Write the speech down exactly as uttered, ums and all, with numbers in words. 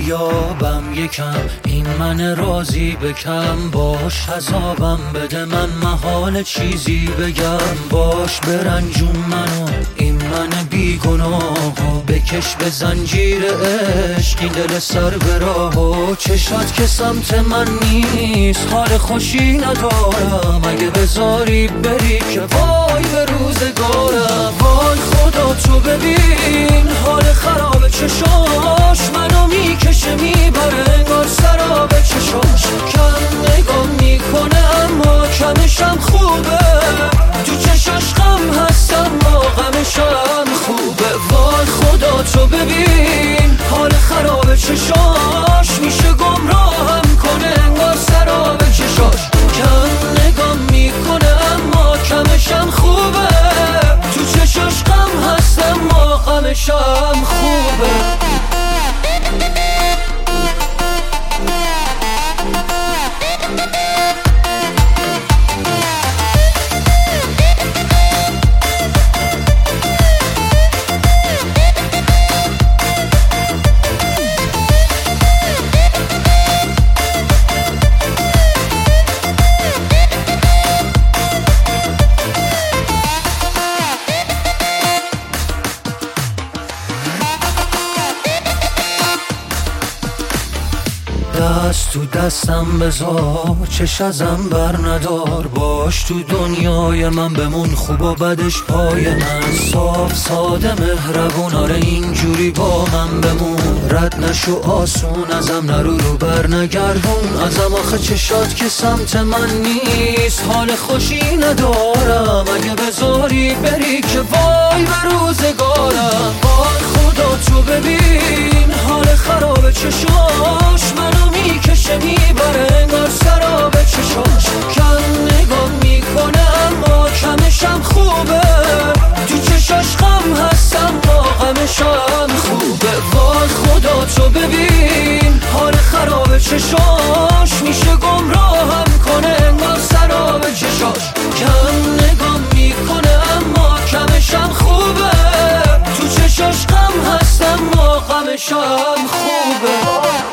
دریابم یکم، این من راضی بکم. باش عذابم بده من محال چیزی بگم. باش برنجون منو این من بیگناهو، بکش به زنجیر عشق این دل سر به راهو. چشات که سمت من نیست حال خوشی ندارم، اگه بذاری بری که وای به روزگارم. وای خدا تو ببین حال خراب چشاش، منو میکشه میبره انگار سراب چشاش. کم نگاه میکنه اما کمشم خوبه، تو چشاش غم هست اما غمشم خوبه. وای خدا تو ببین حال خراب چشاش، میشه گمراهم کنه انگار سراب چشاش. کم نگاه میکنه اما کمشم خوبه، تو چشاش غم هست اما غمشم خوبه. دست تو دستم بذار، چش ازم بر ندار. باش تو دنیای من بمون، خوب و بدش پای من. صاف ساده مهربون، آره اینجوری با من بمون. رد نشو آسون ازم، نرو رو بر نگردون ازم. آخه چشات که سمت من نیست حال خوشی ندارم، اگه بذاری بری که وای به روزگارم. وای خدا تو ببین حال خراب چشاش، منو میکشه میبره انگار سراب چشاش. کم نگاه میکنه اما کمشم خوبه، تو چشاش غم هست اما غمشم خوبه. وای خدا تو ببین حال خراب چشاش، میشه گمراهم کنه انگار سراب چشاش. کم نگاه میکنه اما کمشم خوبه، تو چشاش غم هست اما غمشم خوبه.